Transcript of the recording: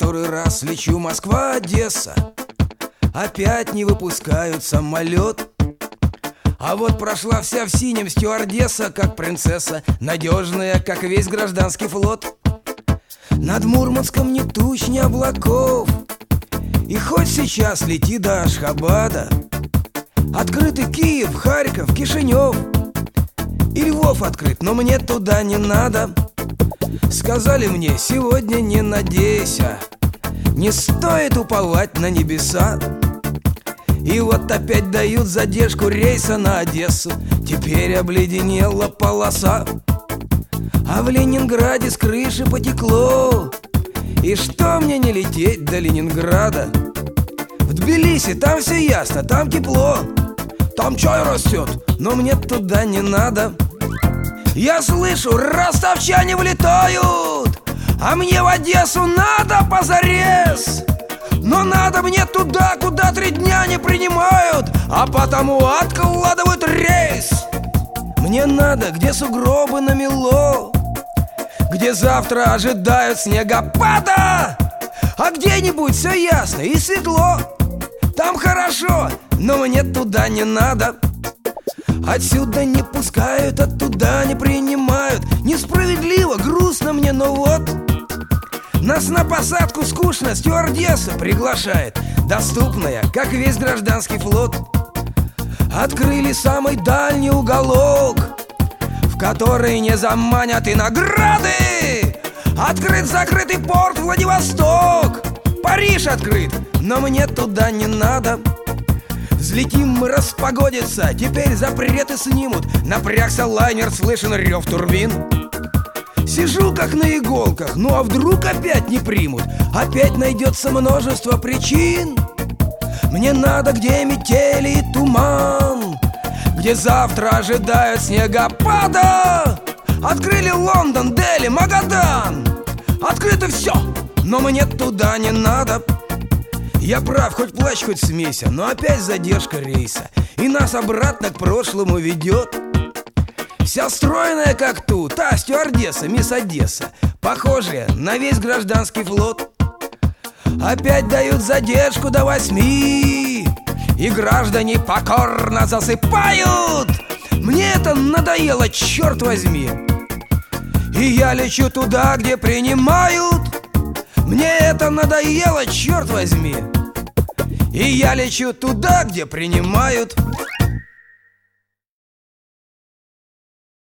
который раз лечу Москва-Одесса. Опять не выпускают самолет. А вот прошла вся в синем стюардесса, как принцесса, надежная, как весь гражданский флот. Над Мурманском ни туч, ни облаков, и хоть сейчас лети до Ашхабада. Открыты Киев, Харьков, Кишинев, и Львов открыт, но мне туда не надо. Сказали мне: сегодня не надейся, не стоит уповать на небеса. И вот опять дают задержку рейса на Одессу. Теперь обледенела полоса, а в Ленинграде с крыши потекло. И что мне не лететь до Ленинграда? В Тбилиси там все ясно, там тепло, там чай растет, но мне туда не надо. Я слышу, ростовчане влетают, а мне в Одессу надо позарез. Но надо мне туда, куда 3 дня не принимают, а потому откладывают рейс. Мне надо, где сугробы намело, где завтра ожидают снегопада. А где-нибудь все ясно и светло, там хорошо, но мне туда не надо. Отсюда не пускают, оттуда не принимают. Несправедливо, грустно мне, но вот нас на посадку скучно стюардесса приглашает, доступная, как весь гражданский флот. Открыли самый дальний уголок, в который не заманят и награды. Открыт закрытый порт Владивосток, Париж открыт, но мне туда не надо. Взлетим мы, распогодится, теперь запреты снимут. Напрягся лайнер, слышен рев турбин. Сижу как на иголках, ну а вдруг опять не примут? Опять найдется множество причин. Мне надо, где метели и туман, где завтра ожидают снегопада. Открыли Лондон, Дели, Магадан, открыто все, но мне туда не надо. Я прав, хоть плачь, хоть смейся, но опять задержка рейса, и нас обратно к прошлому ведет. Вся стройная, как тут, та стюардесса, мисс Одесса, похожая на весь гражданский флот. Опять дают задержку до 8, и граждане покорно засыпают. Мне это надоело, черт возьми. И я лечу туда, где принимают. Мне это надоело, черт возьми. И я лечу туда, где принимают.